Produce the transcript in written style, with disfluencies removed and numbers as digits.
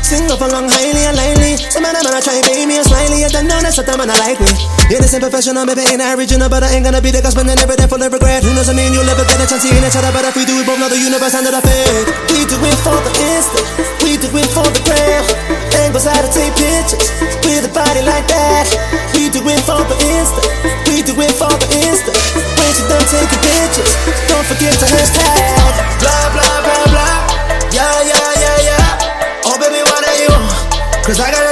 Sing off along highly and lightly. Some man I try pay me a slightly. I don't know that's what man I like me. Innocent professional, maybe ain't original, but I ain't gonna be the guy spending every day full of regret. Who knows, I mean, you'll never get a chance seeing each other, but if we do it both, now the universe under the fate. We do it for the instant, we do it for the gram. Angles how to take pictures with a body like that. We do it for the instant, we do it for the instant. When you done taking pictures, don't forget to hashtag. Blah, blah, blah, blah. Yeah, yeah, yeah, yeah. Oh, baby, what are you? Cause I got